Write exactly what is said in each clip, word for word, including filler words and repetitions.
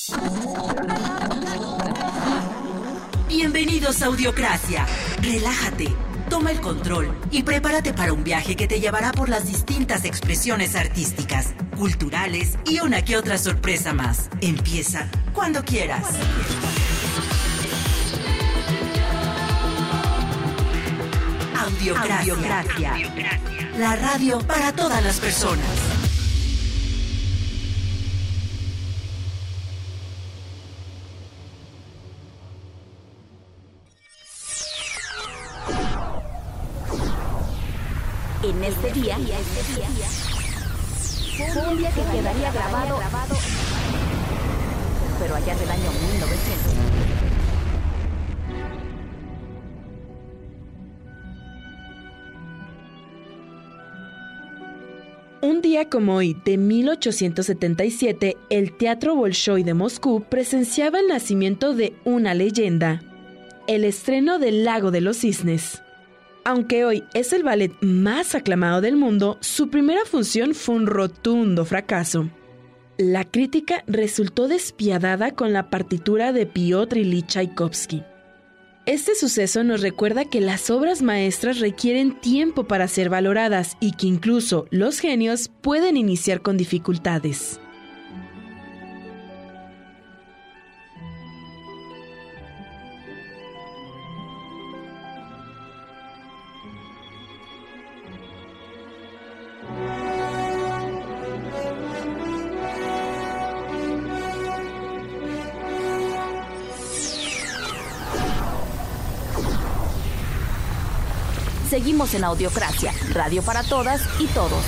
Bienvenidos a Audiocracia. Relájate, toma el control y prepárate para un viaje que te llevará por las distintas expresiones artísticas, culturales y una que otra sorpresa más. Empieza cuando quieras. Audiocracia. Audiocracia. La radio para todas las personas. En este día, fue un día que quedaría grabado, pero allá del año mil novecientos. Un día como hoy, de mil ochocientos setenta y siete, el Teatro Bolshoi de Moscú presenciaba el nacimiento de una leyenda, el estreno del Lago de los Cisnes. Aunque hoy es el ballet más aclamado del mundo, su primera función fue un rotundo fracaso. La crítica resultó despiadada con la partitura de Piotr Ilich Chaikovsky. Este suceso nos recuerda que las obras maestras requieren tiempo para ser valoradas y que incluso los genios pueden iniciar con dificultades. Seguimos en Audiocracia, radio para todas y todos.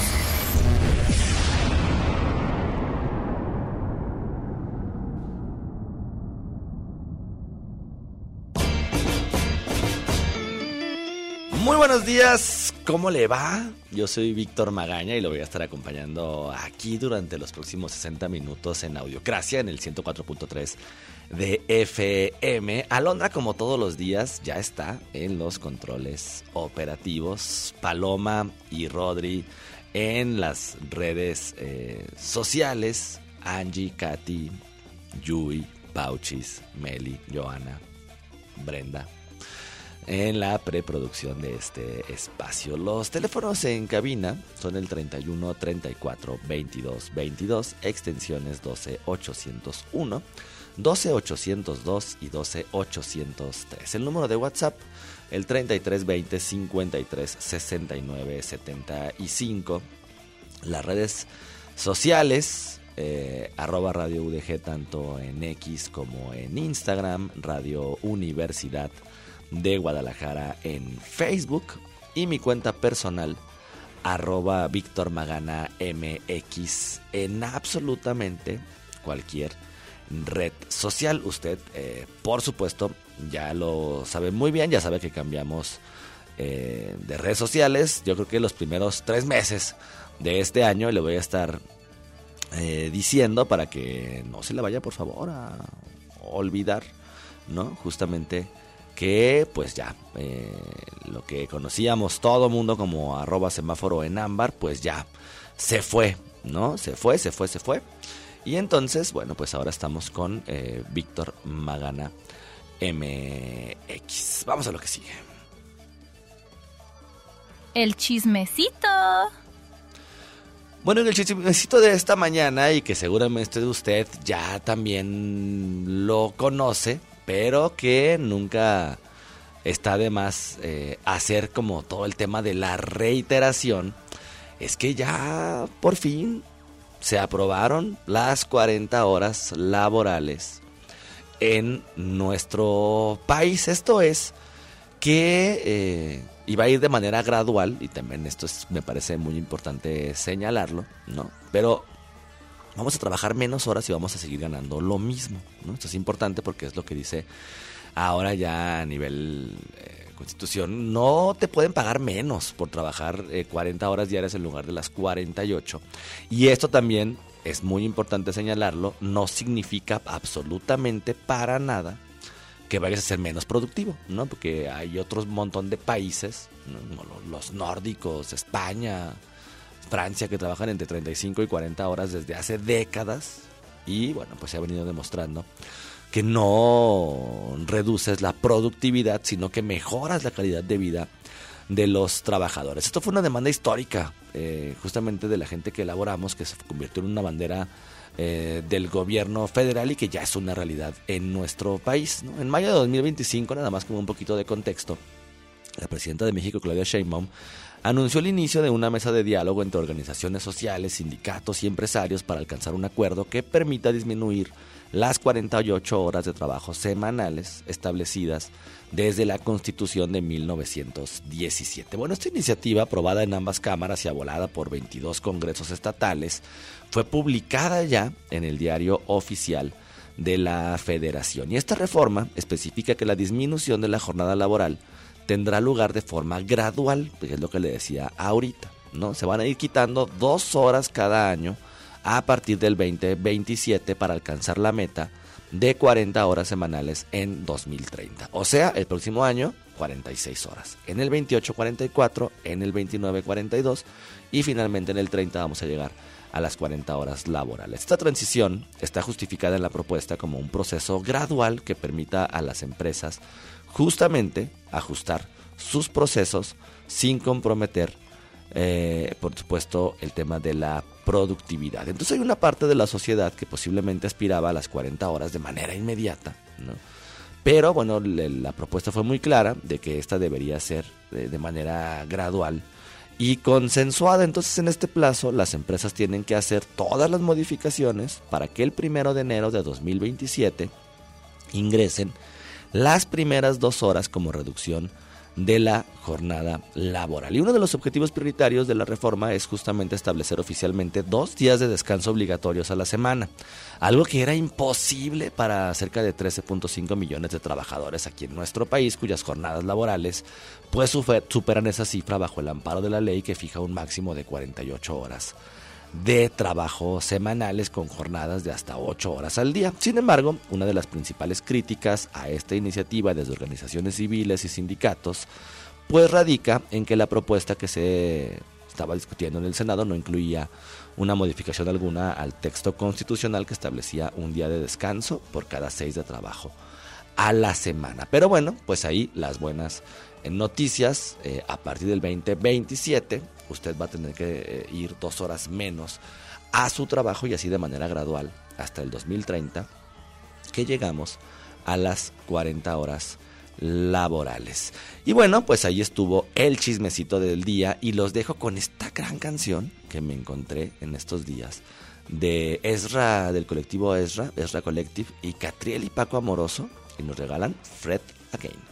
Muy buenos días, ¿cómo le va? Yo soy Víctor Magaña y lo voy a estar acompañando aquí durante los próximos sesenta minutos en Audiocracia en el ciento cuatro punto tres de F M. Alondra, como todos los días, ya está en los controles operativos. Paloma y Rodri en las redes eh, sociales. Angie, Katy, Yui, Pauchis, Meli, Joana, Brenda en la preproducción de este espacio. Los teléfonos en cabina son el treinta y uno, treinta y cuatro, veintidós, veintidós, extensiones doce ochocientos uno, doce ochocientos dos y doce ochocientos tres. El número de WhatsApp, el treinta y tres, veinte, cincuenta y tres, sesenta y nueve, setenta y cinco. Las redes sociales, eh, arroba Radio U D G, tanto en X como en Instagram, Radio Universidad de Guadalajara en Facebook, y mi cuenta personal, arroba Víctor Magana M X, en absolutamente cualquier red social. Usted, eh, por supuesto, ya lo sabe muy bien, ya sabe que cambiamos eh, de redes sociales. Yo creo que los primeros tres meses de este año le voy a estar eh, diciendo para que no se le vaya, por favor, a olvidar, ¿no? Justamente que pues ya eh, lo que conocíamos todo mundo como arroba semáforo en ámbar, pues ya se fue, ¿no? Se fue, se fue, se fue. Y entonces, bueno, pues ahora estamos con eh, Víctor Magana M X. Vamos a lo que sigue. El chismecito. Bueno, en el chismecito de esta mañana, y que seguramente usted ya también lo conoce, pero que nunca está de más eh, hacer como todo el tema de la reiteración, es que ya por fin se aprobaron las cuarenta horas laborales en nuestro país. Esto es que eh, iba a ir de manera gradual, y también esto es, me parece muy importante señalarlo, ¿no? Pero vamos a trabajar menos horas y vamos a seguir ganando lo mismo, ¿no? Esto es importante porque es lo que dice ahora ya a nivel eh, Constitución. No te pueden pagar menos por trabajar eh, cuarenta horas diarias en lugar de las cuarenta y ocho. Y esto también es muy importante señalarlo, no significa absolutamente para nada que vayas a ser menos productivo, ¿no? Porque hay otros montón de países, ¿no? Los nórdicos, España, Francia, que trabajan entre treinta y cinco y cuarenta horas desde hace décadas, y bueno, pues se ha venido demostrando que no reduces la productividad, sino que mejoras la calidad de vida de los trabajadores. Esto fue una demanda histórica, eh, justamente de la gente que elaboramos, que se convirtió en una bandera eh, del gobierno federal y que ya es una realidad en nuestro país, ¿no? En mayo de dos mil veinticinco, nada más como un poquito de contexto, la presidenta de México, Claudia Sheinbaum, anunció el inicio de una mesa de diálogo entre organizaciones sociales, sindicatos y empresarios para alcanzar un acuerdo que permita disminuir las cuarenta y ocho horas de trabajo semanales establecidas desde la Constitución de mil novecientos diecisiete. Bueno, esta iniciativa, aprobada en ambas cámaras y avalada por veintidós congresos estatales, fue publicada ya en el Diario Oficial de la Federación. Y esta reforma especifica que la disminución de la jornada laboral tendrá lugar de forma gradual, que es lo que le decía ahorita, ¿no? Se van a ir quitando dos horas cada año a partir del veinte veintisiete para alcanzar la meta de cuarenta horas semanales en dos mil treinta. O sea, el próximo año, cuarenta y seis horas. En el veintiocho, cuarenta y cuatro, en el veintinueve, cuarenta y dos y finalmente en el treinta vamos a llegar a las cuarenta horas laborales. Esta transición está justificada en la propuesta como un proceso gradual que permita a las empresas justamente ajustar sus procesos sin comprometer, eh, por supuesto, el tema de la productividad. Entonces hay una parte de la sociedad que posiblemente aspiraba a las cuarenta horas de manera inmediata, ¿no? Pero bueno, le, la propuesta fue muy clara de que esta debería ser de, de manera gradual y consensuada. Entonces en este plazo las empresas tienen que hacer todas las modificaciones para que el primero de enero de dos mil veintisiete ingresen las primeras dos horas como reducción de la jornada laboral. Y uno de los objetivos prioritarios de la reforma es justamente establecer oficialmente dos días de descanso obligatorios a la semana, algo que era imposible para cerca de trece punto cinco millones de trabajadores aquí en nuestro país, cuyas jornadas laborales pues superan esa cifra bajo el amparo de la ley que fija un máximo de cuarenta y ocho horas de trabajo semanales con jornadas de hasta ocho horas al día. Sin embargo, una de las principales críticas a esta iniciativa desde organizaciones civiles y sindicatos pues radica en que la propuesta que se estaba discutiendo en el Senado no incluía una modificación alguna al texto constitucional que establecía un día de descanso por cada seis de trabajo a la semana. Pero bueno, pues ahí las buenas noticias, eh, a partir del veinte veintisiete usted va a tener que eh, ir dos horas menos a su trabajo y así de manera gradual hasta el dos mil treinta, que llegamos a las cuarenta horas laborales. Y bueno, pues ahí estuvo el chismecito del día y los dejo con esta gran canción que me encontré en estos días de Ezra, del colectivo Ezra, Ezra Collective, y Catriel y Paco Amoroso, y nos regalan Fred Again.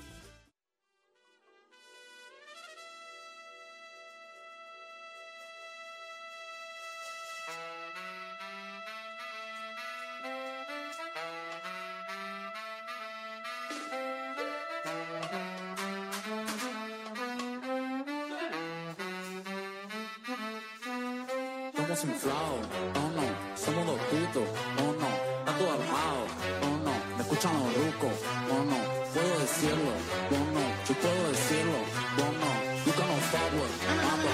Somos inflados, oh no, somos dos putos, oh no, está todo armado, oh no, me escuchan los rucos, oh no, puedo decirlo, oh no, yo puedo decirlo, oh no, you cannot forward, mambo.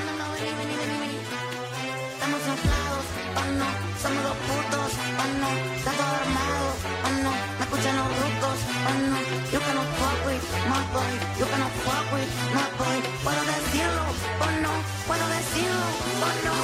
Estamos inflados, oh no, somos dos putos, oh no, está todo armado, oh no, me escuchan los rucos, oh no, you cannot fuck with my boy, you cannot fuck with my boy, puedo decirlo, oh no, puedo decirlo, oh no.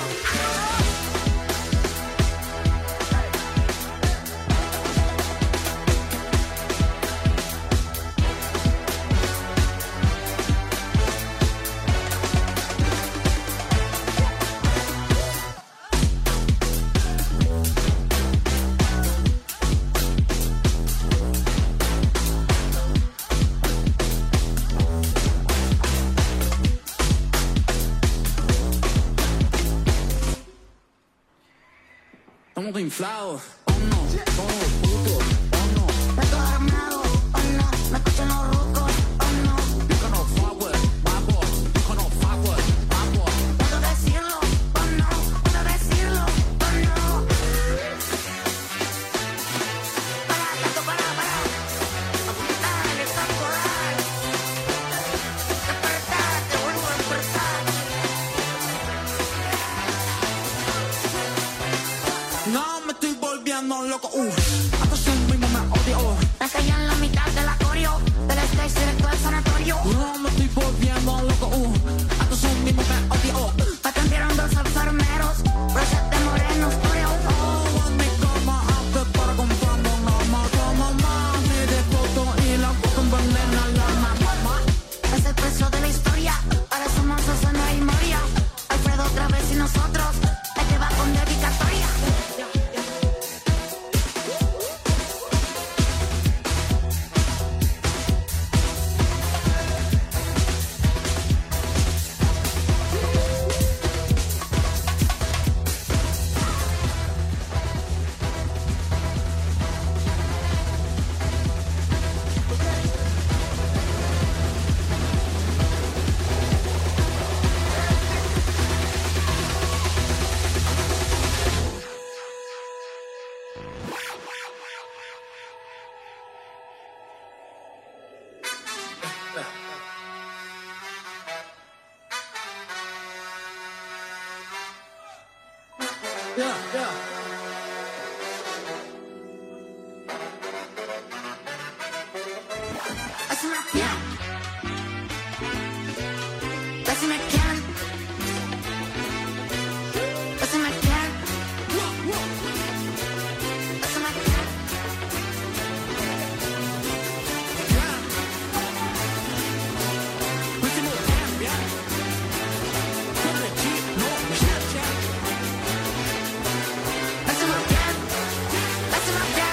Estamos inflados, oh no, somos dos putos, oh no, está todo armado, oh no, me escuchan los rucos, oh no, you cannot forward, mambo, you cannot forward, mambo. puedo decirlo, oh no, puedo decirlo, oh no. Para, gato, para, para, apuntar, desacordar, despertar, te vuelvo a despertar. No me estoy volviendo loco, uh. Hasta su mismo me odio. Me cayó en la mitad de la coreo, del stage directo al sanatorio. No me estoy volviendo loco, uh. Hasta su mismo me odio. Me atendieron dos enfermeros, broches de morenos, oreo. Oh, en mi cama, antes para comprando una macama, mami de foto y la foto envenena la mamá. Es el precio de la historia, ahora somos Susana y Moria. Alfredo otra vez y nosotros, el que va con dedicatoria. Yeah, yeah. Decime quién, decime quién, decime quién, decime quién. Último cambia. Doble G, no, chat, chat. Decime quién, decime quién.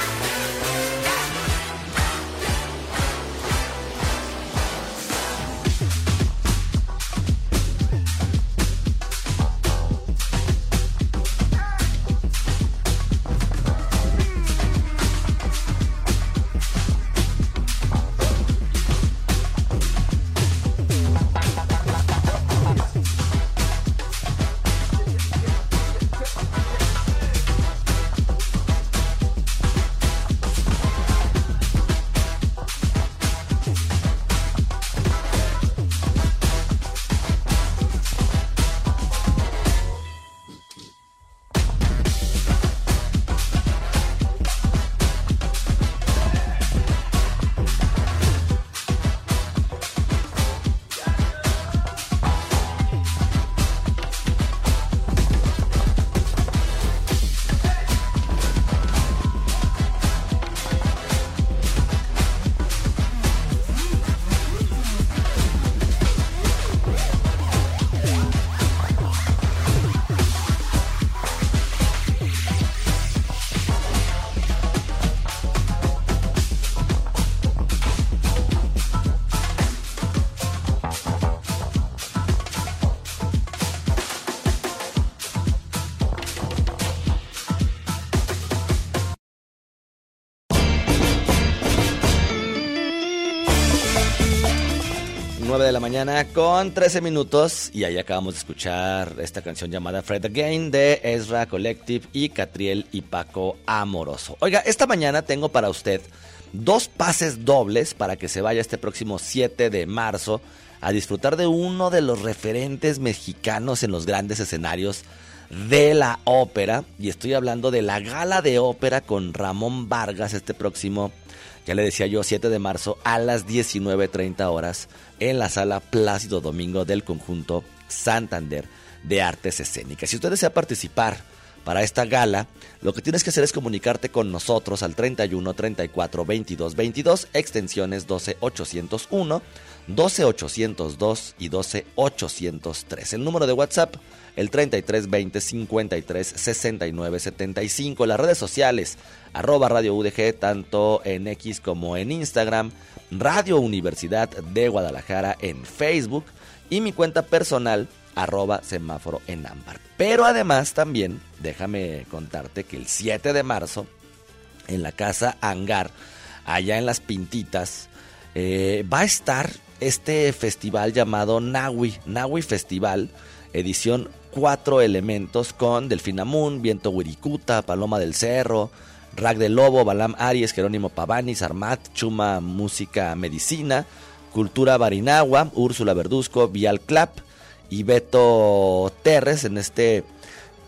nueve de la mañana con trece minutos y ahí acabamos de escuchar esta canción llamada Fred Again de Ezra Collective y Catriel y Paco Amoroso. Oiga, esta mañana tengo para usted dos pases dobles para que se vaya este próximo siete de marzo a disfrutar de uno de los referentes mexicanos en los grandes escenarios de la ópera, y estoy hablando de la Gala de Ópera con Ramón Vargas este próximo, ya le decía yo, siete de marzo a las diecinueve treinta horas en la Sala Plácido Domingo del Conjunto Santander de Artes Escénicas. Si usted desea participar para esta gala, lo que tienes que hacer es comunicarte con nosotros al treinta y uno, treinta y cuatro, veintidós, veintidós, extensiones doce ochocientos uno, doce ochocientos dos y doce ochocientos tres. El número de WhatsApp, el treinta y tres veinte cincuenta y tres sesenta y nueve setenta y cinco. Las redes sociales, arroba Radio U D G, tanto en X como en Instagram, Radio Universidad de Guadalajara en Facebook y mi cuenta personal, arroba semáforo en ámbar. Pero además también, déjame contarte que el siete de marzo, en la Casa Hangar, allá en Las Pintitas, eh, va a estar este festival llamado Nahui, Nahui Festival, edición Cuatro Elementos, con Delfina Moon, Viento Wirikuta, Paloma del Cerro, Rag del Lobo, Balam Aries, Jerónimo Pavani, Sarmat, Chuma Música Medicina, Cultura Barinagua, Úrsula Verduzco, Vial Clap y Beto Terres en este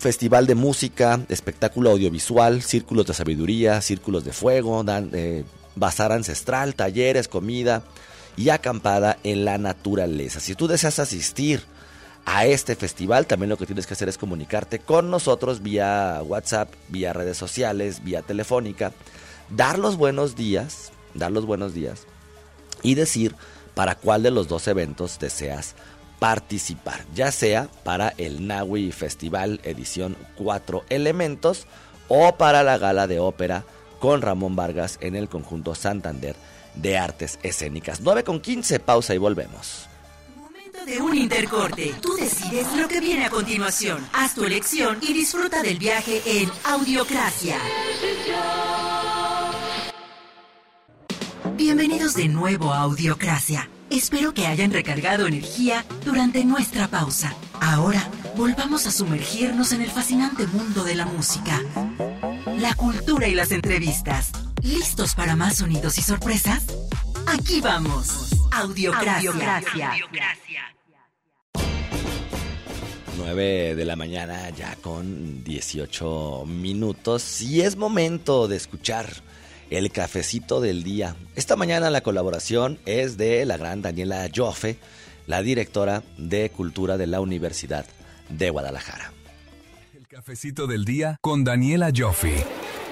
festival de música, espectáculo audiovisual, círculos de sabiduría, círculos de fuego, dan, eh, bazar ancestral, talleres, comida y acampada en la naturaleza. Si tú deseas asistir a este festival, también lo que tienes que hacer es comunicarte con nosotros vía WhatsApp, vía redes sociales, vía telefónica, dar los buenos días, dar los buenos días y decir para cuál de los dos eventos deseas participar, ya sea para el Nahui Festival edición Cuatro Elementos o para la gala de ópera con Ramón Vargas en el Conjunto Santander de Artes Escénicas. nueve con quince, pausa y volvemos. De un intercorte. Tú decides lo que viene a continuación. Haz tu elección y disfruta del viaje en Audiocracia. Bienvenidos de nuevo a Audiocracia. Espero que hayan recargado energía durante nuestra pausa. Ahora, volvamos a sumergirnos en el fascinante mundo de la música, la cultura y las entrevistas. ¿Listos para más sonidos y sorpresas? Aquí vamos. Audiocracia. Audiocracia. nueve de la mañana ya con dieciocho minutos y es momento de escuchar el cafecito del día. Esta mañana la colaboración es de la gran Daniela Joffe, la directora de Cultura de la Universidad de Guadalajara. El cafecito del día con Daniela Joffe.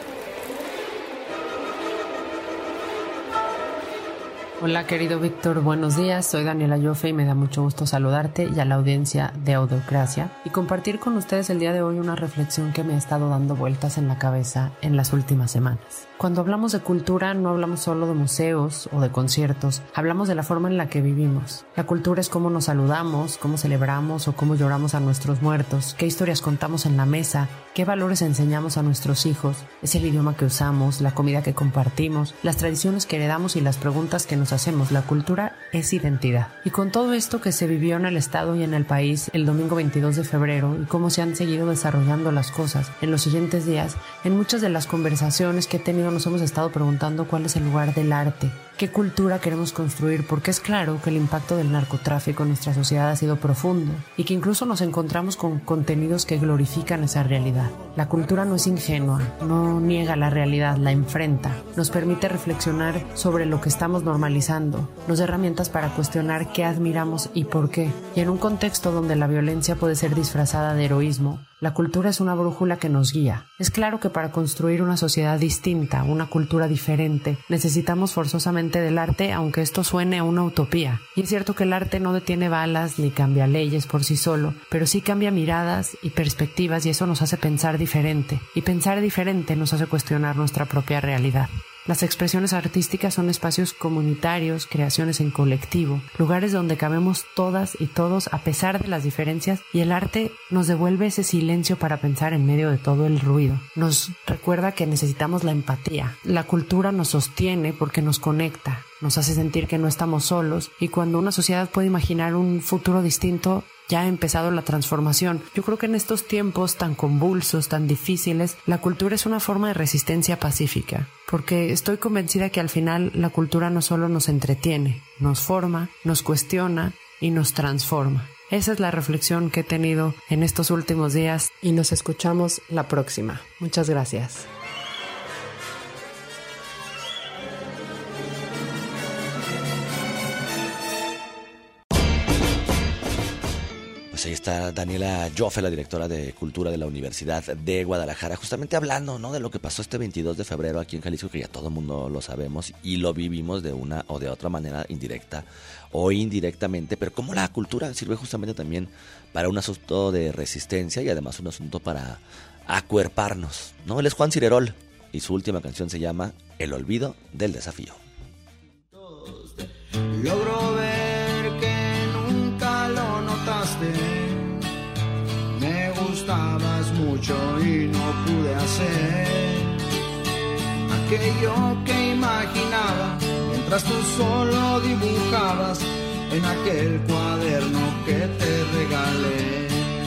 Hola querido Víctor, buenos días, soy Daniela Joffe y me da mucho gusto saludarte y a la audiencia de Audiocracia y compartir con ustedes el día de hoy una reflexión que me ha estado dando vueltas en la cabeza en las últimas semanas. Cuando hablamos de cultura no hablamos solo de museos o de conciertos, hablamos de la forma en la que vivimos. La cultura es cómo nos saludamos, cómo celebramos o cómo lloramos a nuestros muertos, qué historias contamos en la mesa, qué valores enseñamos a nuestros hijos, es el idioma que usamos, la comida que compartimos, las tradiciones que heredamos y las preguntas que nos hacemos. La cultura es identidad. Y con todo esto que se vivió en el estado y en el país el domingo veintidós de febrero y cómo se han seguido desarrollando las cosas en los siguientes días, en muchas de las conversaciones que he tenido nos hemos estado preguntando cuál es el lugar del arte, qué cultura queremos construir, porque es claro que el impacto del narcotráfico en nuestra sociedad ha sido profundo y que incluso nos encontramos con contenidos que glorifican esa realidad. La cultura no es ingenua, no niega la realidad, la enfrenta, nos permite reflexionar sobre lo que estamos normalizando, nos da herramientas para cuestionar qué admiramos y por qué. Y en un contexto donde la violencia puede ser disfrazada de heroísmo, la cultura es una brújula que nos guía. Es claro que para construir una sociedad distinta, una cultura diferente, necesitamos forzosamente del arte, aunque esto suene a una utopía. Y es cierto que el arte no detiene balas ni cambia leyes por sí solo, pero sí cambia miradas y perspectivas y eso nos hace pensar diferente. Y pensar diferente nos hace cuestionar nuestra propia realidad. Las expresiones artísticas son espacios comunitarios, creaciones en colectivo, lugares donde cabemos todas y todos a pesar de las diferencias y el arte nos devuelve ese silencio para pensar en medio de todo el ruido. Nos recuerda que necesitamos la empatía. La cultura nos sostiene porque nos conecta, nos hace sentir que no estamos solos y cuando una sociedad puede imaginar un futuro distinto, ya ha empezado la transformación. Yo creo que en estos tiempos tan convulsos, tan difíciles, la cultura es una forma de resistencia pacífica, porque estoy convencida que al final la cultura no solo nos entretiene, nos forma, nos cuestiona y nos transforma. Esa es la reflexión que he tenido en estos últimos días y nos escuchamos la próxima. Muchas gracias. Pues ahí está Daniela Joffe, la directora de Cultura de la Universidad de Guadalajara, justamente hablando, ¿no?, de lo que pasó este veintidós de febrero aquí en Jalisco, que ya todo el mundo lo sabemos y lo vivimos de una o de otra manera, indirecta o indirectamente, pero cómo la cultura sirve justamente también para un asunto de resistencia y además un asunto para acuerparnos, ¿no? Él es Juan Cirerol y su última canción se llama El olvido del desafío. Logro ver que nunca lo notaste. Me gustabas mucho y no pude hacer aquello que imaginaba mientras tú solo dibujabas en aquel cuaderno que te regalé.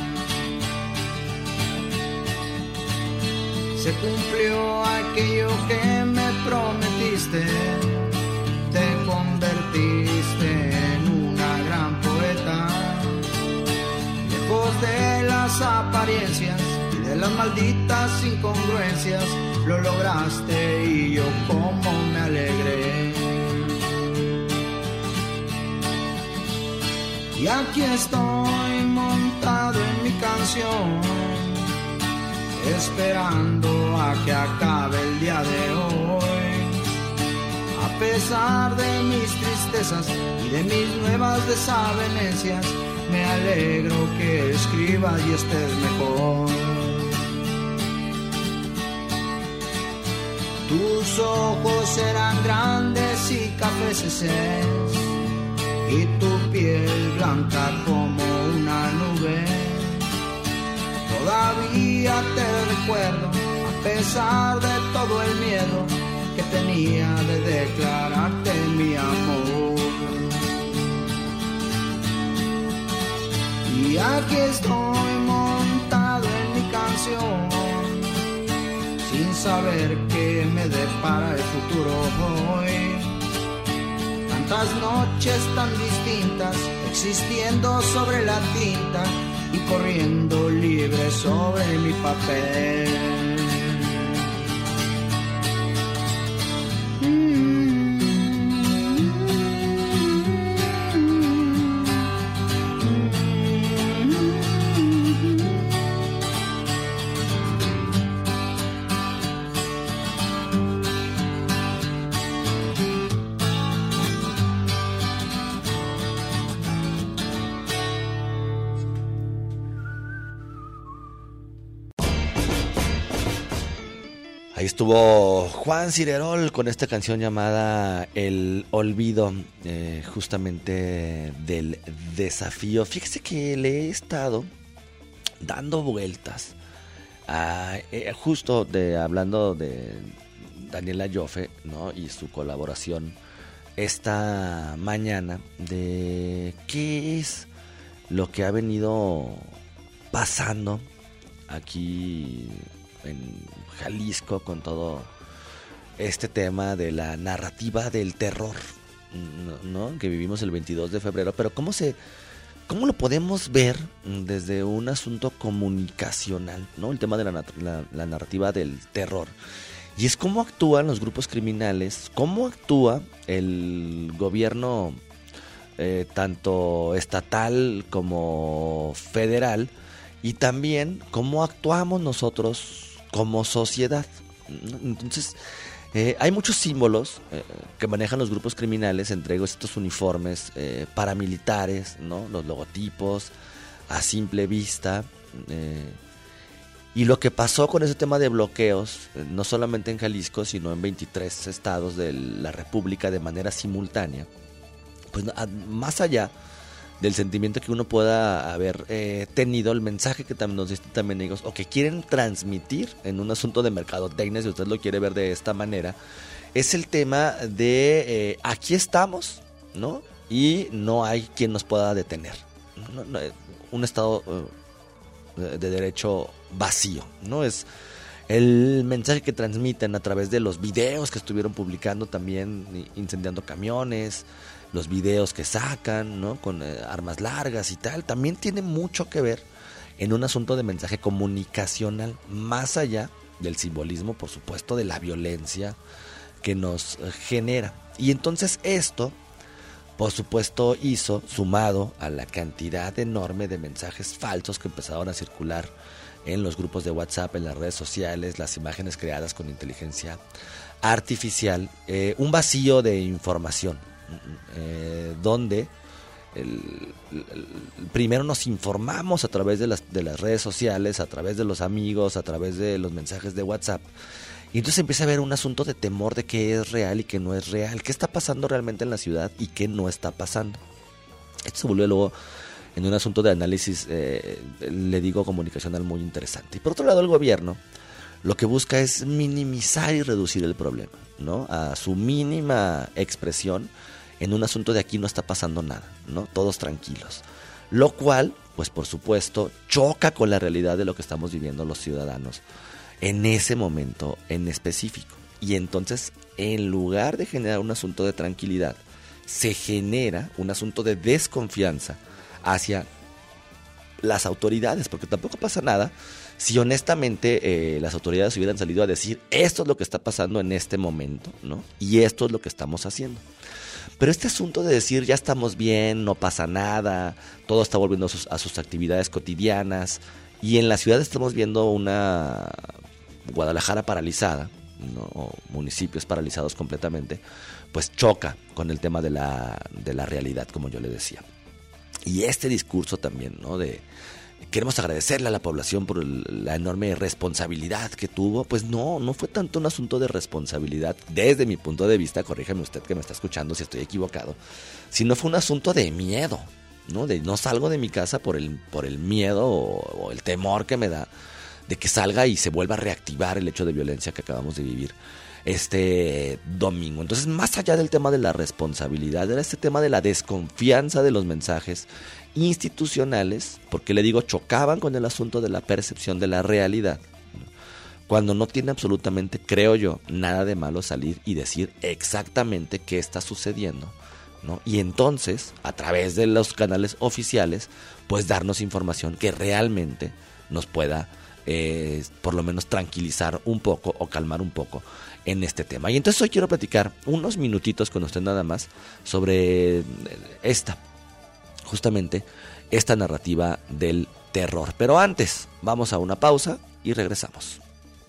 Se cumplió aquello que me prometiste. Te convertiste en una gran poeta, lejos de las apariencias y las malditas incongruencias lo lograste y yo como me alegré. Y aquí estoy montado en mi canción, esperando a que acabe el día de hoy. A pesar de mis tristezas y de mis nuevas desavenencias, me alegro que escribas y estés mejor. Tus ojos eran grandes y cafeces, y tu piel blanca como una nube. Todavía te recuerdo, a pesar de todo el miedo que tenía de declararte mi amor. Y aquí estoy montado en mi canción, sin saber qué me depara el futuro hoy. Tantas noches tan distintas, existiendo sobre la tinta y corriendo libre sobre mi papel. Ahí estuvo Juan Cirerol con esta canción llamada El Olvido, eh, justamente del desafío. Fíjese que le he estado dando vueltas a, eh, justo de hablando de Daniela Joffe, ¿no? Y su colaboración esta mañana, de qué es lo que ha venido pasando aquí en Jalisco con todo este tema de la narrativa del terror, ¿no? Que vivimos el veintidós de febrero, pero cómo se cómo lo podemos ver desde un asunto comunicacional, ¿no? El tema de la, la, la narrativa del terror. Y es cómo actúan los grupos criminales, cómo actúa el gobierno eh, tanto estatal como federal, y también cómo actuamos nosotros como sociedad. Entonces, eh, hay muchos símbolos eh, que manejan los grupos criminales, entre ellos estos uniformes eh, paramilitares, ¿no? Los logotipos a simple vista. Eh, y lo que pasó con ese tema de bloqueos, eh, no solamente en Jalisco, sino en veintitrés estados de la República de manera simultánea, pues a, más allá del sentimiento que uno pueda haber eh, tenido, el mensaje que también nos dicen también ellos, o que quieren transmitir en un asunto de mercadotecnia, si usted lo quiere ver de esta manera, es el tema de eh, aquí estamos, ¿no? Y no hay quien nos pueda detener. No, no, un estado uh, de derecho vacío, ¿no? Es el mensaje que transmiten a través de los videos que estuvieron publicando también, incendiando camiones, los videos que sacan, ¿no? Con eh, armas largas y tal, también tiene mucho que ver en un asunto de mensaje comunicacional, más allá del simbolismo, por supuesto, de la violencia que nos eh, genera. Y entonces esto, por supuesto, hizo, sumado a la cantidad enorme de mensajes falsos que empezaron a circular en los grupos de WhatsApp, en las redes sociales, las imágenes creadas con inteligencia artificial, eh, un vacío de información. Eh, donde el, el, el, primero nos informamos a través de las, de las redes sociales, a través de los amigos, a través de los mensajes de WhatsApp, y entonces empieza a haber un asunto de temor de qué es real y qué no es real, qué está pasando realmente en la ciudad y qué no está pasando. Esto se volvió luego en un asunto de análisis, eh, le digo, comunicacional muy interesante. Y por otro lado, el gobierno lo que busca es minimizar y reducir el problema, ¿no? A su mínima expresión, en un asunto de aquí no está pasando nada, ¿no? Todos tranquilos. Lo cual, pues por supuesto, choca con la realidad de lo que estamos viviendo los ciudadanos en ese momento en específico. Y entonces, en lugar de generar un asunto de tranquilidad, se genera un asunto de desconfianza hacia las autoridades, porque tampoco pasa nada si honestamente eh, las autoridades hubieran salido a decir esto es lo que está pasando en este momento, ¿no? Y esto es lo que estamos haciendo. Pero este asunto de decir ya estamos bien, no pasa nada, todo está volviendo a sus, a sus actividades cotidianas, y en la ciudad estamos viendo una Guadalajara paralizada, ¿no? O municipios paralizados completamente, pues choca con el tema de la, de la realidad, como yo le decía. Y este discurso también, ¿no? De queremos agradecerle a la población por el, la enorme responsabilidad que tuvo. Pues no, no fue tanto un asunto de responsabilidad, desde mi punto de vista, corríjame usted que me está escuchando si estoy equivocado, sino fue un asunto de miedo, ¿no? De no salgo de mi casa por el, por el miedo o, o el temor que me da de que salga y se vuelva a reactivar el hecho de violencia que acabamos de vivir este domingo. Entonces, más allá del tema de la responsabilidad, era este tema de la desconfianza de los mensajes institucionales, porque le digo, chocaban con el asunto de la percepción de la realidad, cuando no tiene absolutamente, creo yo, nada de malo salir y decir exactamente qué está sucediendo, ¿no? Y entonces, a través de los canales oficiales, pues darnos información que realmente nos pueda eh, por lo menos tranquilizar un poco o calmar un poco en este tema. Y entonces hoy quiero platicar unos minutitos con usted nada más sobre esta, justamente esta narrativa del terror. Pero antes, vamos a una pausa y regresamos.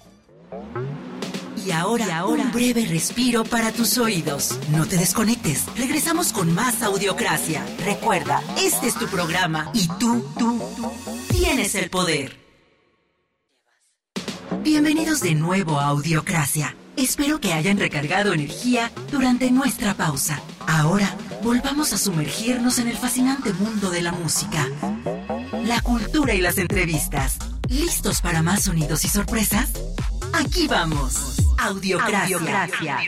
Y ahora, y ahora, un breve respiro para tus oídos. No te desconectes. Regresamos con más Audiocracia. Recuerda, este es tu programa y tú, tú, tú tienes el poder. Bienvenidos de nuevo a Audiocracia. Espero que hayan recargado energía durante nuestra pausa. Ahora, volvamos a sumergirnos en el fascinante mundo de la música, la cultura y las entrevistas. ¿Listos para más sonidos y sorpresas? Aquí vamos. Audiocracia. Audiocracia.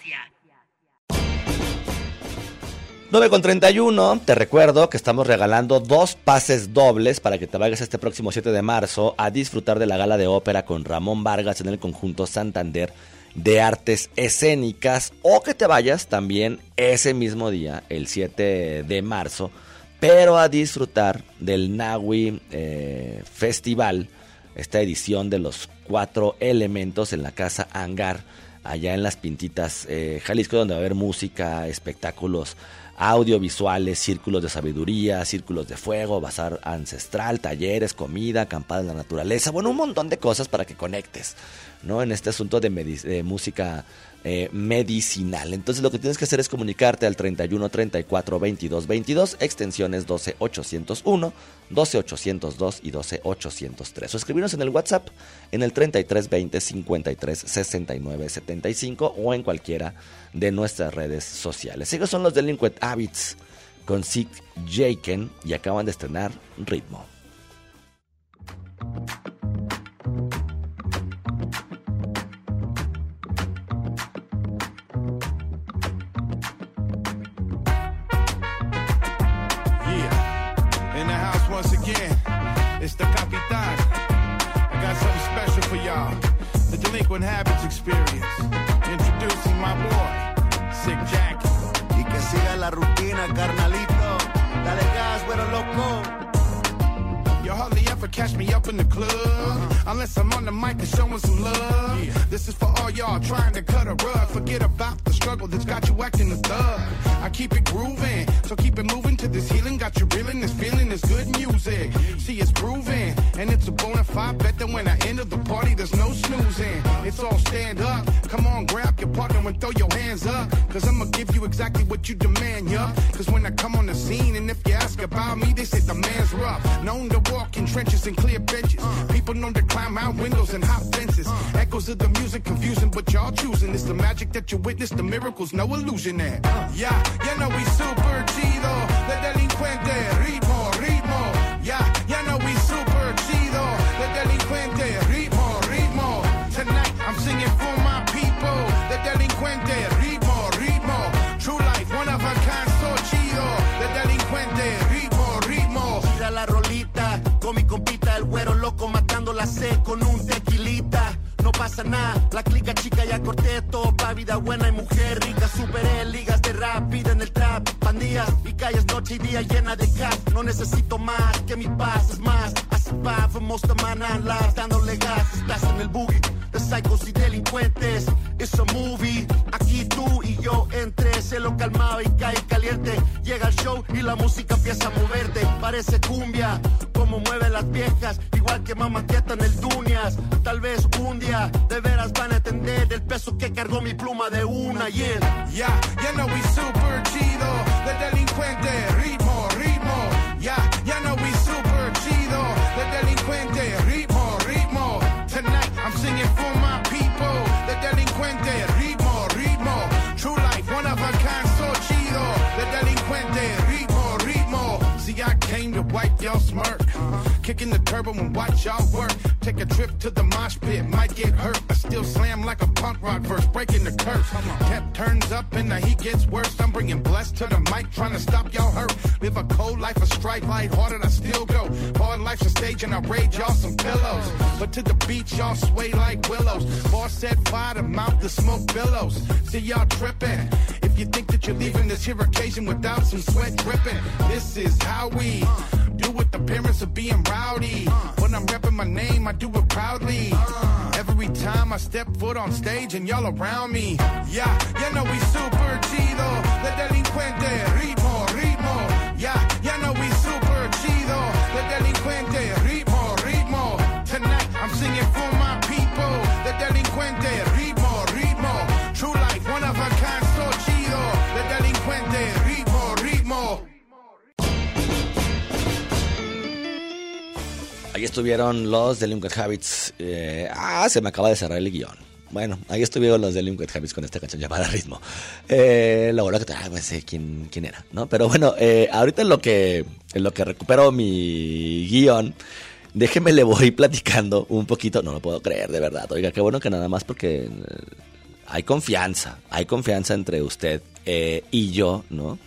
nueve con treinta y uno, te recuerdo que estamos regalando dos pases dobles para que te vayas este próximo siete de marzo a disfrutar de la gala de ópera con Ramón Vargas en el Conjunto Santander de Artes Escénicas, o que te vayas también ese mismo día, el siete de marzo, pero a disfrutar del Nahui eh, Festival, esta edición de los cuatro elementos en la Casa Hangar, allá en Las Pintitas, eh, Jalisco, donde va a haber música, espectáculos audiovisuales, círculos de sabiduría, círculos de fuego, bazar ancestral, talleres, comida, acampada en la naturaleza, bueno, un montón de cosas para que conectes, ¿no? En este asunto de, medic- de música eh, medicinal. Entonces lo que tienes que hacer es comunicarte al treinta y uno, treinta y cuatro, veintidós, veintidós, extensiones doce ochocientos uno, doce ochocientos dos y doce ochocientos tres. O escribirnos en el WhatsApp en el treinta y tres, veinte, cincuenta y tres, sesenta y nueve, setenta y cinco o en cualquiera de nuestras redes sociales. Ellos son los Delinquent Habits con Sick Jaken y acaban de estrenar Ritmo. It's the Capitan. I got something special for y'all. The Delinquent Habits Experience. Introducing my boy, Sick Jack. Y que siga la rutina, carnalito. Dale gas, güero loco. You hardly ever catch me up in the club, uh-huh. Unless I'm on the mic and showing some love. Yeah. This is for all y'all trying to cut a rug. Forget about the struggle that's got you acting a thug. I keep it grooving, so keep it moving to this healing. Got you reeling, this feeling is good music. See, it's grooving, and it's a bona fide bet that when I enter the party, there's no snoozing. It's all stand up. Come on, grab your partner and throw your hands up. Cause I'ma give you exactly what you demand, yup. Cause when I come on the scene, and if you ask about me, they say the man's rough. Known to walk in trenches and clear benches. People known to climb out windows and hop fences. Echoes of the music confusing, but y'all choosing. It's the magic that you witness, the miracles, no illusion there. Yeah, you know we super chido. The delincuente, ritmo, ritmo. Yeah, you know we super chido. The delincuente, ritmo, ritmo. Tonight I'm singing for my people. The delincuente, ritmo, ritmo. True life, one of a kind, so chido. The delincuente, ritmo, ritmo. Tira la rolita con mi compita, el güero loco matando la sed con un tequilita. No pasa nada, la clica chica ya corté todo pa' vida buena y mujer rica. Superé ligas de rap, vida en el trap, pandillas y calles noche y día llena de cap. No necesito más que mi paz, es más, así survive for most of my nine lives. Dándole gas, estás en el boogie de psychos y delincuentes. It's a movie, aquí tú y yo entre cielo calmado y cae caliente. Llega el show y la música empieza a moverte. Parece cumbia, como mueven las viejas, igual que mamá quieta en el Dunias. Tal vez un día de veras van a entender el peso que cargó mi pluma de una ayer. Yeah, ya know we super chido, de delincuente, ritmo, ritmo. Yeah, ya know we super chido, de delincuente, ritmo, ritmo. Tonight I'm singing for my people, de delincuente, ritmo, ritmo. True life, one of a kind, so chido, de delincuente, ritmo, ritmo. See, I came to wipe y'all smirk, kicking the turbo and watch y'all work. Take a trip to the mosh pit, might get hurt. I still slam like a punk rock verse, breaking the curse. Pep turns up and the heat gets worse. I'm bringing blessed to the mic, trying to stop y'all hurt. Live a cold life, a strike light harder, I still go. Hard life's a stage and I raid y'all some pillows. But to the beach, y'all sway like willows. Boss set fire to mouth, the smoke billows. See y'all tripping. If you think that you're leaving this here occasion without some sweat dripping, this is how we do with the appearance of being rowdy. When I'm repping my name, I do it proudly. Every time I step foot on stage and y'all around me. Yeah, ya know we super chido, de delincuente, ritmo, ritmo. Yeah, ya know we super chido, de delincuente, ritmo, ritmo. Tonight I'm singing for my people, de delincuente, ritmo, ritmo. True life, one of a kind, so chido, de delincuente, ritmo, ritmo. Ahí estuvieron los Delinquent Habits. Eh, ah, se me acaba de cerrar el guión. Bueno, ahí estuvieron los Delinquent Habits con esta canción llamada Ritmo. Eh, lo bueno que ah, no sé quién, quién era, ¿no? Pero bueno, eh, ahorita en lo que en lo que recupero mi guión, déjeme le voy platicando un poquito. No lo puedo creer, de verdad. Oiga, qué bueno que nada más porque eh, hay confianza. Hay confianza entre usted eh, y yo, ¿no?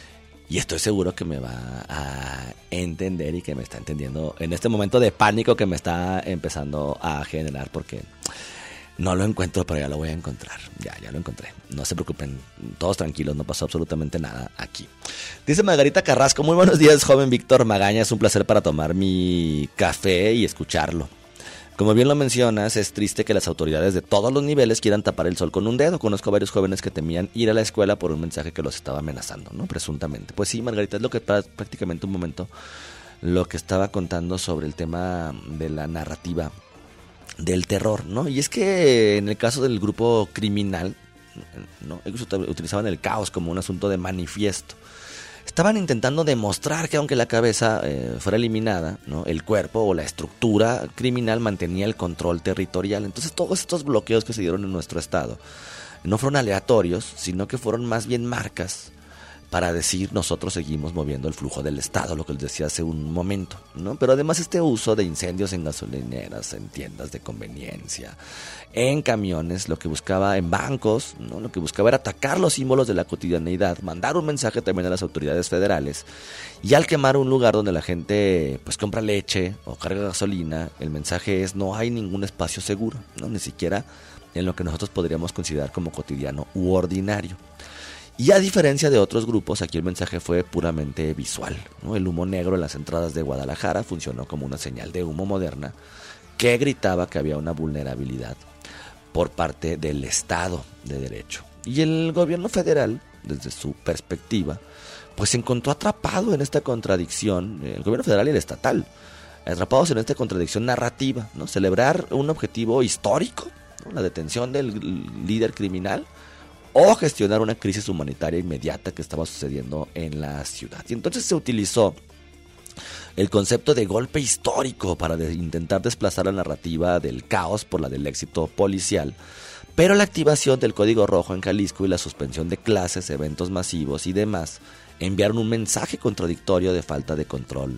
Y estoy seguro que me va a entender y que me está entendiendo en este momento de pánico que me está empezando a generar, porque no lo encuentro, pero ya lo voy a encontrar. Ya, ya lo encontré. No se preocupen, todos tranquilos, no pasó absolutamente nada aquí. Dice Margarita Carrasco: muy buenos días, joven Víctor Magaña. Es un placer para tomar mi café y escucharlo. Como bien lo mencionas, es triste que las autoridades de todos los niveles quieran tapar el sol con un dedo. Conozco varios jóvenes que temían ir a la escuela por un mensaje que los estaba amenazando, ¿no? Presuntamente. Pues sí, Margarita, es lo que prácticamente un momento lo que estaba contando sobre el tema de la narrativa del terror, ¿no? Y es que en el caso del grupo criminal, ¿no?, ellos utilizaban el caos como un asunto de manifiesto. Estaban intentando demostrar que aunque la cabeza eh, fuera eliminada, ¿no?, el cuerpo o la estructura criminal mantenía el control territorial. Entonces todos estos bloqueos que se dieron en nuestro estado no fueron aleatorios, sino que fueron más bien marcas para decir: nosotros seguimos moviendo el flujo del estado, lo que les decía hace un momento, ¿no? Pero además este uso de incendios en gasolineras, en tiendas de conveniencia, en camiones, lo que buscaba en bancos, ¿no?, lo que buscaba era atacar los símbolos de la cotidianeidad, mandar un mensaje también a las autoridades federales. Y al quemar un lugar donde la gente pues compra leche o carga gasolina, el mensaje es: no hay ningún espacio seguro, ¿no?, ni siquiera en lo que nosotros podríamos considerar como cotidiano u ordinario. Y a diferencia de otros grupos, aquí el mensaje fue puramente visual, ¿no? El humo negro en las entradas de Guadalajara funcionó como una señal de humo moderna que gritaba que había una vulnerabilidad por parte del Estado de Derecho. Y el gobierno federal, desde su perspectiva, pues se encontró atrapado en esta contradicción, el gobierno federal y el estatal, atrapados en esta contradicción narrativa, ¿no? Celebrar un objetivo histórico, ¿no?, la detención del líder criminal, o gestionar una crisis humanitaria inmediata que estaba sucediendo en la ciudad. Y entonces se utilizó el concepto de golpe histórico para de intentar desplazar la narrativa del caos por la del éxito policial, pero la activación del Código Rojo en Jalisco y la suspensión de clases, eventos masivos y demás enviaron un mensaje contradictorio de falta de control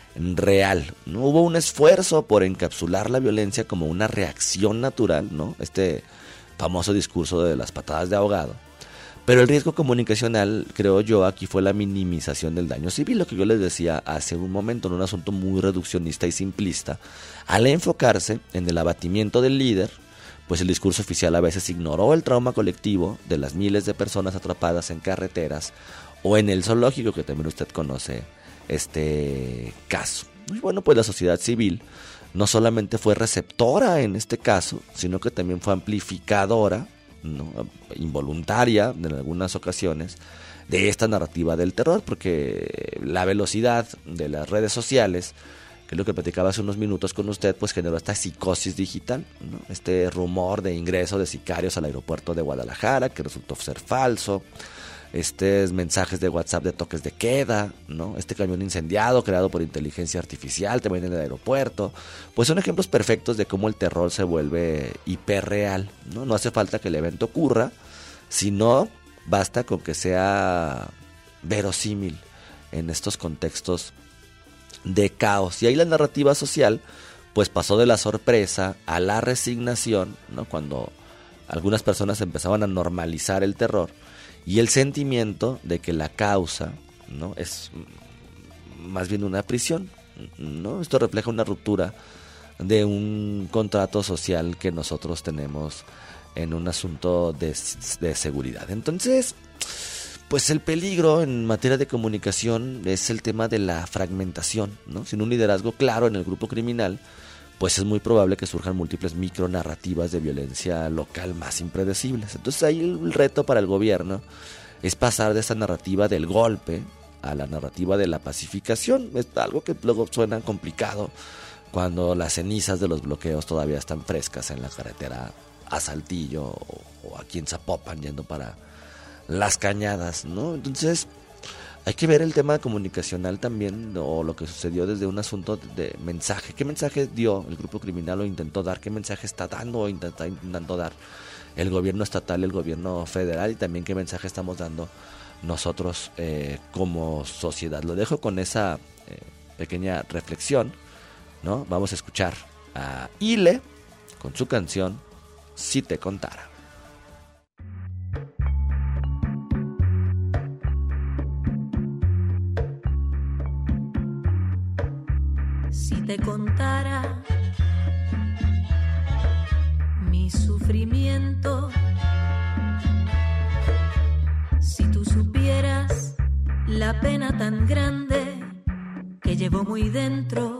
real. No hubo un esfuerzo por encapsular la violencia como una reacción natural, ¿no?, este famoso discurso de las patadas de ahogado. Pero el riesgo comunicacional, creo yo, aquí fue la minimización del daño civil, lo que yo les decía hace un momento, en un asunto muy reduccionista y simplista. Al enfocarse en el abatimiento del líder, pues el discurso oficial a veces ignoró el trauma colectivo de las miles de personas atrapadas en carreteras o en el zoológico, que también usted conoce este caso. Y bueno, pues la sociedad civil no solamente fue receptora en este caso, sino que también fue amplificadora, ¿no?, involuntaria en algunas ocasiones, de esta narrativa del terror, porque la velocidad de las redes sociales, que es lo que platicaba hace unos minutos con usted, pues generó esta psicosis digital, ¿no? Este rumor de ingreso de sicarios al aeropuerto de Guadalajara, que resultó ser falso, estos mensajes de WhatsApp de toques de queda, ¿no? Este camión incendiado creado por inteligencia artificial también en el aeropuerto, pues son ejemplos perfectos de cómo el terror se vuelve hiperreal, ¿no? No hace falta que el evento ocurra, sino basta con que sea verosímil en estos contextos de caos. Y ahí la narrativa social pues pasó de la sorpresa a la resignación, ¿no?, cuando algunas personas empezaban a normalizar el terror y el sentimiento de que la causa, ¿no?, es más bien una prisión, ¿no? Esto refleja una ruptura de un contrato social que nosotros tenemos en un asunto de, de seguridad. Entonces, pues el peligro en materia de comunicación es el tema de la fragmentación, ¿no? Sin un liderazgo claro en el grupo criminal, pues es muy probable que surjan múltiples micronarrativas de violencia local más impredecibles. Entonces ahí el reto para el gobierno es pasar de esa narrativa del golpe a la narrativa de la pacificación. Es algo que luego suena complicado cuando las cenizas de los bloqueos todavía están frescas en la carretera a Saltillo o, o aquí en Zapopan yendo para Las Cañadas, ¿no? Entonces hay que ver el tema comunicacional también, o lo que sucedió desde un asunto de mensaje. ¿Qué mensaje dio el grupo criminal o intentó dar? ¿Qué mensaje está dando o intenta, intentando dar el gobierno estatal, el gobierno federal? Y también qué mensaje estamos dando nosotros eh, como sociedad. Lo dejo con esa eh, pequeña reflexión, ¿no? Vamos a escuchar a Ile con su canción Si te contara. Si te contara mi sufrimiento, si tú supieras la pena tan grande que llevo muy dentro,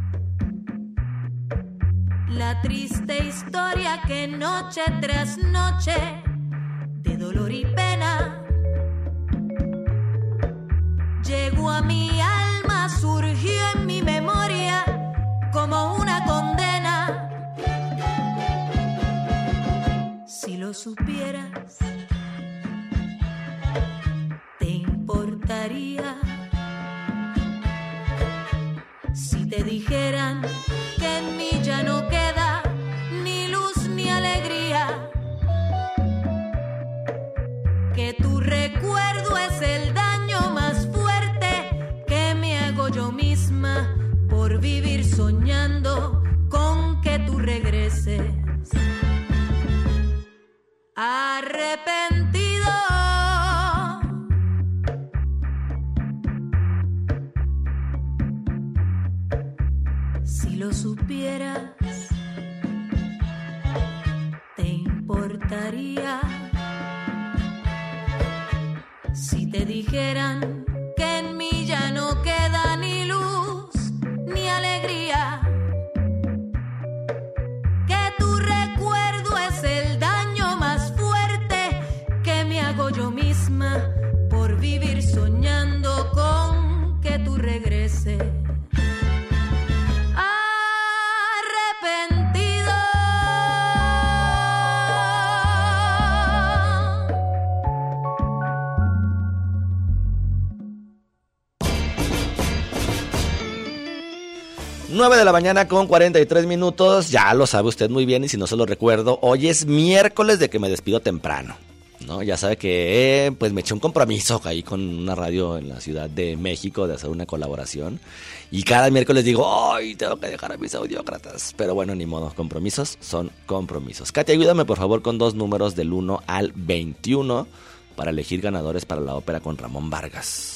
la triste historia que noche tras noche de dolor y pena llegó a mi alma, surgió en mi memoria como una condena. Si lo supieras, te importaría si te dijeran que en mí ya no queda ni luz ni alegría, que tu recuerdo es el daño más fuerte que me hago yo misma por vivir soñando con que tú regreses. Arrepentido, si lo supieras, te importaría si te dijeran que en mí ya no queda ni luz ni alegría, que tu recuerdo es el daño más fuerte que me hago yo misma por vivir soñando con que tú regreses. Arrepentido, nueve de la mañana con cuarenta y tres minutos, ya lo sabe usted muy bien y si no se lo recuerdo, hoy es miércoles de que me despido temprano, ¿no? Ya sabe que eh, pues me eché un compromiso ahí con una radio en la Ciudad de México de hacer una colaboración y cada miércoles digo, ¡ay, tengo que dejar a mis audiócratas! Pero bueno, ni modo, compromisos son compromisos. Katy, ayúdame por favor con dos números del uno al veintiuno para elegir ganadores para la ópera con Ramón Vargas.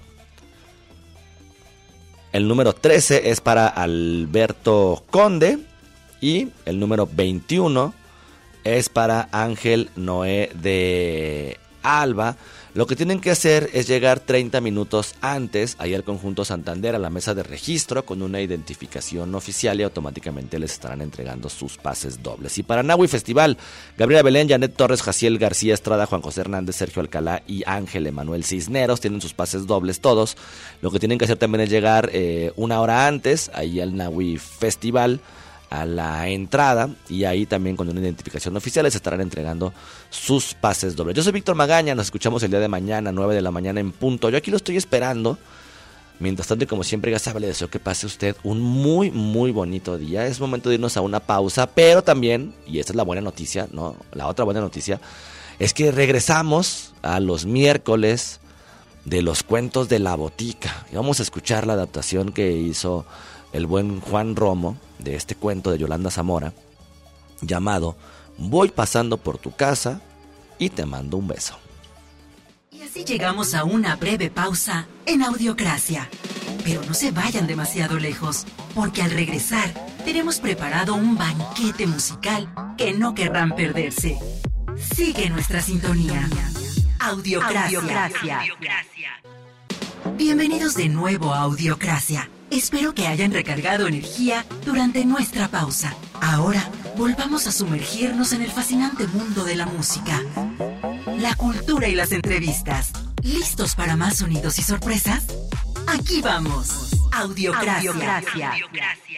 El número trece es para Alberto Conde y el número veintiuno es para Ángel Noé de Alba. Lo que tienen que hacer es llegar treinta minutos antes ahí al Conjunto Santander, a la mesa de registro, con una identificación oficial, y automáticamente les estarán entregando sus pases dobles. Y para Nahui Festival, Gabriela Belén, Janet Torres, Jaciel García Estrada, Juan José Hernández, Sergio Alcalá y Ángel Emanuel Cisneros tienen sus pases dobles todos. Lo que tienen que hacer también es llegar eh, una hora antes ahí al Nahui Festival, a la entrada, y ahí también con una identificación oficial les estarán entregando sus pases dobles. Yo soy Víctor Magaña, nos escuchamos el día de mañana, nueve de la mañana en punto. Yo aquí lo estoy esperando. Mientras tanto, y como siempre, ya sabe, le deseo que pase usted un muy, muy bonito día. Es momento de irnos a una pausa, pero también, y esta es la buena noticia, no, la otra buena noticia, es que regresamos a los miércoles de los cuentos de la botica. Y vamos a escuchar la adaptación que hizo el buen Juan Romo de este cuento de Yolanda Zamora, llamado Voy pasando por tu casa y te mando un beso. Y así llegamos a una breve pausa en Audiocracia. Pero no se vayan demasiado lejos, porque al regresar tenemos preparado un banquete musical que no querrán perderse. Sigue nuestra sintonía. Audiocracia. Audiocracia. Bienvenidos de nuevo a Audiocracia. Espero que hayan recargado energía durante nuestra pausa. Ahora, volvamos a sumergirnos en el fascinante mundo de la música, la cultura y las entrevistas. ¿Listos para más sonidos y sorpresas? Aquí vamos. Audiocracia. Audiocracia. Audiocracia.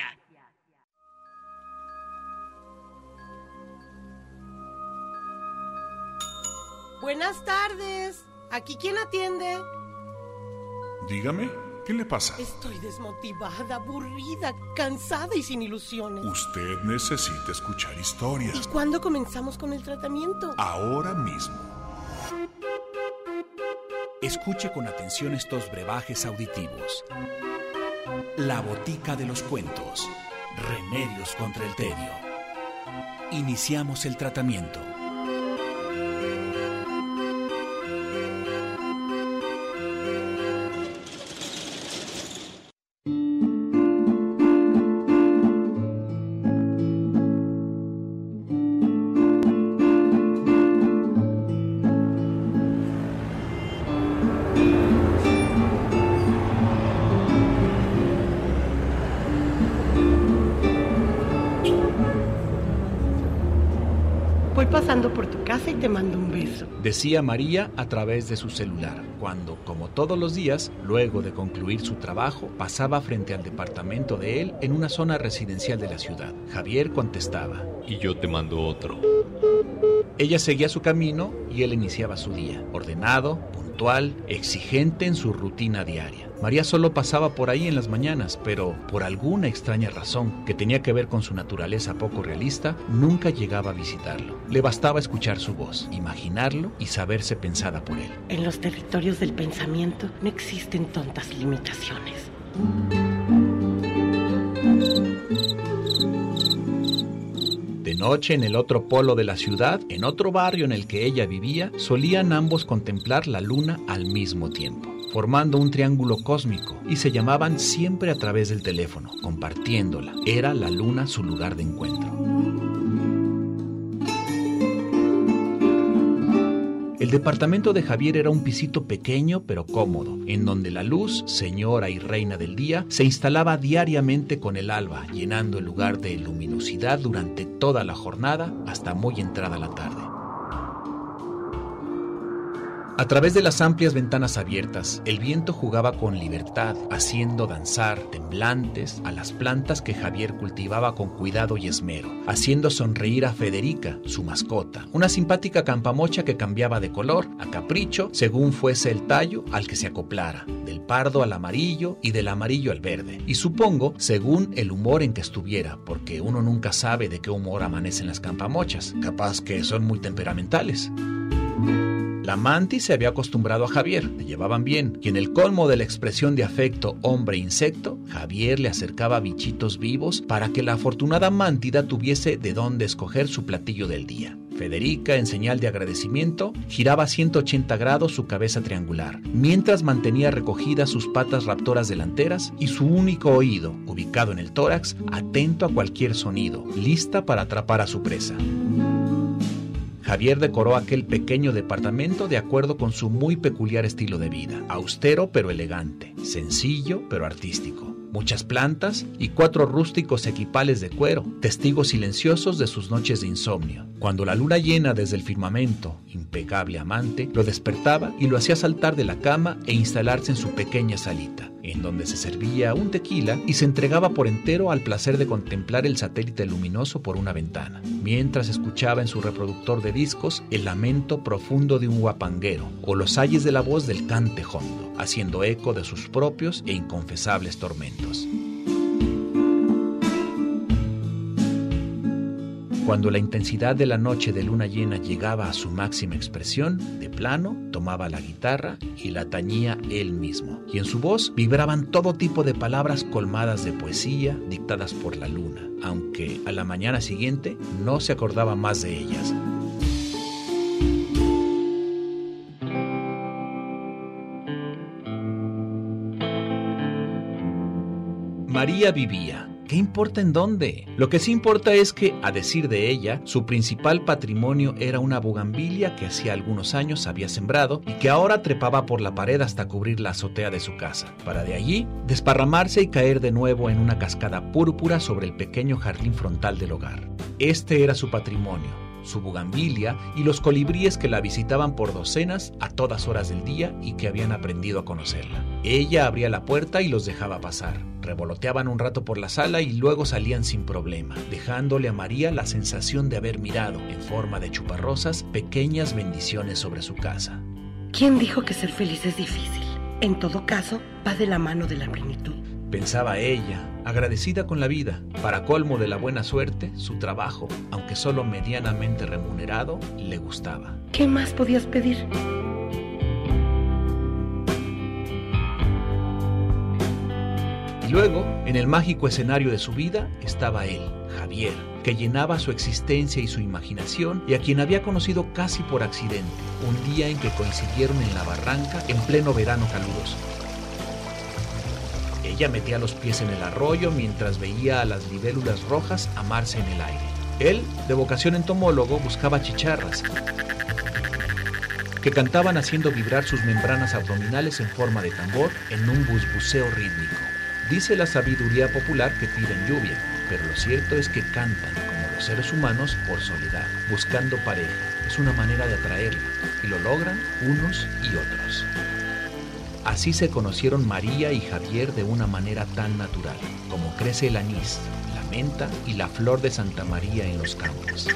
Buenas tardes. ¿Aquí quién atiende? Dígame, ¿qué le pasa? Estoy desmotivada, aburrida, cansada y sin ilusiones. Usted necesita escuchar historias. ¿Y cuándo comenzamos con el tratamiento? Ahora mismo. Escuche con atención estos brebajes auditivos. La botica de los cuentos. Remedios contra el tedio. Iniciamos el tratamiento. Pasando por tu casa y te mando un beso, decía María a través de su celular, cuando, como todos los días, luego de concluir su trabajo, pasaba frente al departamento de él en una zona residencial de la ciudad. Javier contestaba: y yo te mando otro. Ella seguía su camino y él iniciaba su día, ordenado, puntual, exigente en su rutina diaria. María solo pasaba por ahí en las mañanas, pero por alguna extraña razón que tenía que ver con su naturaleza poco realista, nunca llegaba a visitarlo. Le bastaba escuchar su voz, imaginarlo y saberse pensada por él. En los territorios del pensamiento no existen tontas limitaciones. De noche, en el otro polo de la ciudad, en otro barrio en el que ella vivía, solían ambos contemplar la luna al mismo tiempo, formando un triángulo cósmico, y se llamaban siempre a través del teléfono, compartiéndola. Era la luna su lugar de encuentro. El departamento de Javier era un pisito pequeño pero cómodo, en donde la luz, señora y reina del día, se instalaba diariamente con el alba, llenando el lugar de luminosidad durante toda la jornada hasta muy entrada la tarde. A través de las amplias ventanas abiertas, el viento jugaba con libertad, haciendo danzar, temblantes, a las plantas que Javier cultivaba con cuidado y esmero, haciendo sonreír a Federica, su mascota, una simpática campamocha que cambiaba de color, a capricho, según fuese el tallo al que se acoplara, del pardo al amarillo y del amarillo al verde, y supongo, según el humor en que estuviera, porque uno nunca sabe de qué humor amanecen las campamochas, capaz que son muy temperamentales. La mantis se había acostumbrado a Javier, le llevaban bien, y en el colmo de la expresión de afecto hombre-insecto, Javier le acercaba bichitos vivos para que la afortunada mántida tuviese de dónde escoger su platillo del día. Federica, en señal de agradecimiento, giraba a ciento ochenta grados su cabeza triangular, mientras mantenía recogidas sus patas raptoras delanteras y su único oído, ubicado en el tórax, atento a cualquier sonido, lista para atrapar a su presa. Javier decoró aquel pequeño departamento de acuerdo con su muy peculiar estilo de vida, austero pero elegante, sencillo pero artístico. Muchas plantas y cuatro rústicos equipales de cuero, testigos silenciosos de sus noches de insomnio. Cuando la luna llena desde el firmamento, impecable amante, lo despertaba y lo hacía saltar de la cama e instalarse en su pequeña salita, en donde se servía un tequila y se entregaba por entero al placer de contemplar el satélite luminoso por una ventana, mientras escuchaba en su reproductor de discos el lamento profundo de un guapanguero o los ayes de la voz del cante hondo, haciendo eco de sus propios e inconfesables tormentos. Cuando la intensidad de la noche de luna llena llegaba a su máxima expresión, de plano tomaba la guitarra y la tañía él mismo, y en su voz vibraban todo tipo de palabras colmadas de poesía dictadas por la luna, aunque a la mañana siguiente no se acordaba más de ellas. María vivía. ¿Qué importa en dónde? Lo que sí importa es que, a decir de ella, su principal patrimonio era una bugambilia que hacía algunos años había sembrado y que ahora trepaba por la pared hasta cubrir la azotea de su casa, para de allí desparramarse y caer de nuevo en una cascada púrpura sobre el pequeño jardín frontal del hogar. Este era su patrimonio, su bugambilia y los colibríes que la visitaban por docenas a todas horas del día y que habían aprendido a conocerla. Ella abría la puerta y los dejaba pasar. Revoloteaban un rato por la sala y luego salían sin problema, dejándole a María la sensación de haber mirado, en forma de chuparrosas, pequeñas bendiciones sobre su casa. ¿Quién dijo que ser feliz es difícil? En todo caso, va de la mano de la plenitud. Pensaba ella, agradecida con la vida. Para colmo de la buena suerte, su trabajo, aunque solo medianamente remunerado, le gustaba. ¿Qué más podías pedir? Y luego, en el mágico escenario de su vida, estaba él, Javier, que llenaba su existencia y su imaginación y a quien había conocido casi por accidente, un día en que coincidieron en la barranca en pleno verano caluroso. Ella metía los pies en el arroyo mientras veía a las libélulas rojas amarse en el aire. Él, de vocación entomólogo, buscaba chicharras que cantaban haciendo vibrar sus membranas abdominales en forma de tambor en un busbuceo rítmico. Dice la sabiduría popular que piden lluvia, pero lo cierto es que cantan, como los seres humanos, por soledad, buscando pareja. Es una manera de atraerla, y lo logran unos y otros. Así se conocieron María y Javier de una manera tan natural, como crece el anís, la menta y la flor de Santa María en los campos.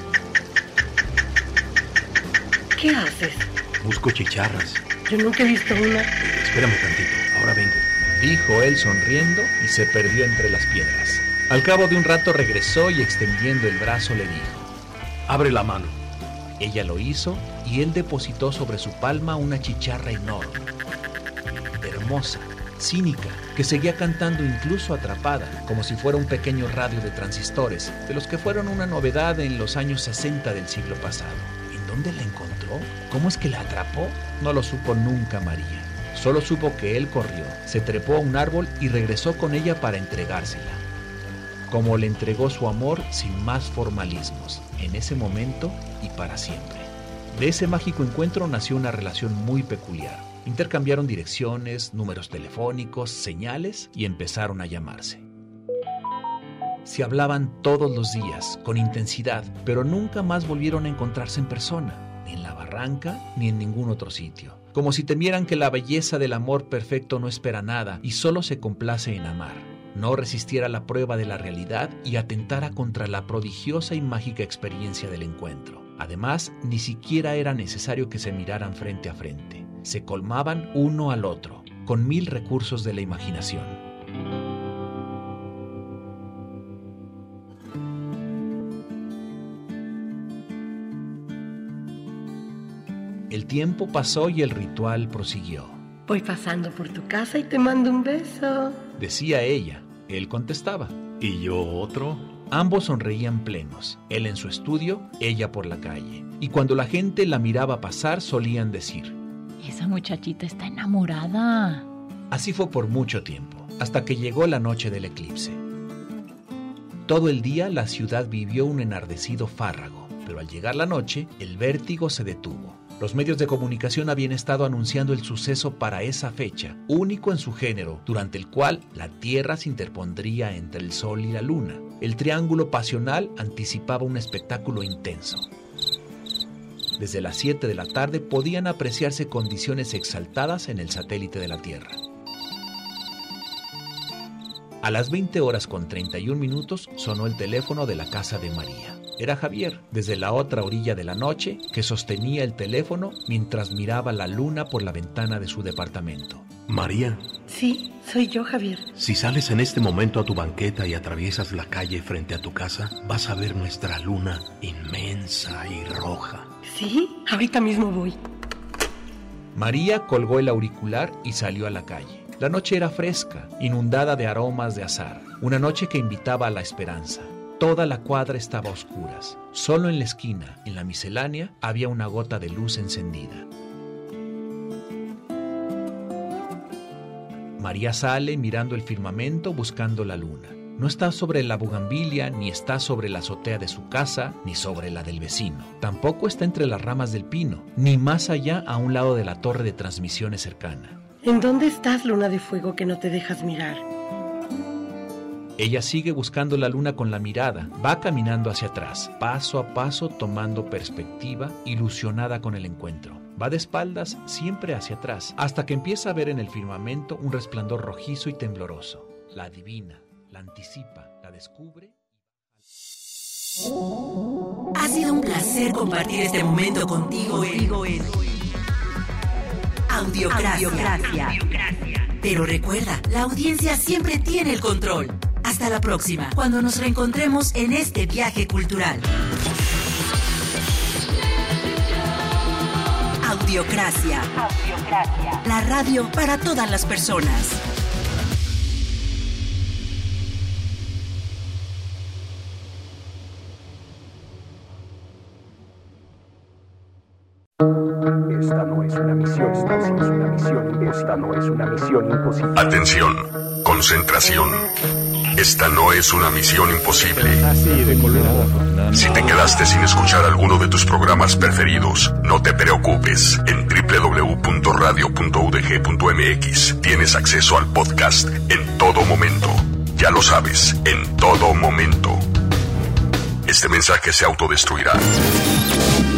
¿Qué haces? Busco chicharras. Yo nunca he visto una. Espérame tantito, ahora vengo. Dijo él sonriendo y se perdió entre las piedras. Al cabo de un rato regresó y extendiendo el brazo le dijo: abre la mano. Ella lo hizo y él depositó sobre su palma una chicharra enorme, hermosa, cínica, que seguía cantando incluso atrapada, como si fuera un pequeño radio de transistores, de los que fueron una novedad en los años sesenta del siglo pasado. ¿En dónde la encontró? ¿Cómo es que la atrapó? No lo supo nunca María. Solo supo que él corrió, se trepó a un árbol y regresó con ella para entregársela. Como le entregó su amor sin más formalismos, en ese momento y para siempre. De ese mágico encuentro nació una relación muy peculiar. Intercambiaron direcciones, números telefónicos, señales y empezaron a llamarse. Se hablaban todos los días, con intensidad, pero nunca más volvieron a encontrarse en persona, ni en la barranca ni en ningún otro sitio. Como si temieran que la belleza del amor perfecto no espera nada y solo se complace en amar. No resistiera la prueba de la realidad y atentara contra la prodigiosa y mágica experiencia del encuentro. Además, ni siquiera era necesario que se miraran frente a frente. Se colmaban uno al otro, con mil recursos de la imaginación. El tiempo pasó y el ritual prosiguió. Voy pasando por tu casa y te mando un beso, decía ella. Él contestaba. ¿Y yo otro? Ambos sonreían plenos, él en su estudio, ella por la calle. Y cuando la gente la miraba pasar, solían decir: esa muchachita está enamorada. Así fue por mucho tiempo, hasta que llegó la noche del eclipse. Todo el día la ciudad vivió un enardecido fárrago, Pero al llegar la noche, el vértigo se detuvo. Los medios de comunicación habían estado anunciando el suceso para esa fecha, único en su género, durante el cual la Tierra se interpondría entre el Sol y la Luna. El triángulo pasional anticipaba un espectáculo intenso. Desde las siete de la tarde podían apreciarse condiciones exaltadas en el satélite de la Tierra. A las veinte horas con treinta y un minutos sonó el teléfono de la casa de María. Era Javier, desde la otra orilla de la noche, que sostenía el teléfono mientras miraba la luna por la ventana de su departamento. María. Sí, soy yo, Javier. Si sales en este momento a tu banqueta y atraviesas la calle frente a tu casa, vas a ver nuestra luna inmensa y roja. Sí, ahorita mismo voy. María colgó el auricular y salió a la calle. La noche era fresca, inundada de aromas de azahar. Una noche que invitaba a la esperanza. Toda la cuadra estaba a oscuras. Solo en la esquina, en la miscelánea, había una gota de luz encendida. María sale mirando el firmamento buscando la luna. No está sobre la bugambilia, ni está sobre la azotea de su casa, ni sobre la del vecino. Tampoco está entre las ramas del pino, ni más allá a un lado de la torre de transmisiones cercana. ¿En dónde estás, luna de fuego, que no te dejas mirar? Ella sigue buscando la luna con la mirada, va caminando hacia atrás, paso a paso tomando perspectiva, ilusionada con el encuentro. Va de espaldas siempre hacia atrás, hasta que empieza a ver en el firmamento un resplandor rojizo y tembloroso. La adivina, la anticipa, la descubre. Ha sido un placer compartir este momento contigo en Audiocracia. Pero recuerda, la audiencia siempre tiene el control. Hasta la próxima, cuando nos reencontremos en este viaje cultural. Audiocracia. Audiocracia. La radio para todas las personas. Esta no es una misión, esta no es una misión, esta no es una misión imposible. Atención, concentración. Esta no es una misión imposible. Si te quedaste sin escuchar alguno de tus programas preferidos, no te preocupes. En doble u doble u doble u punto radio punto u d g punto m x tienes acceso al podcast en todo momento. Ya lo sabes, en todo momento. Este mensaje se autodestruirá.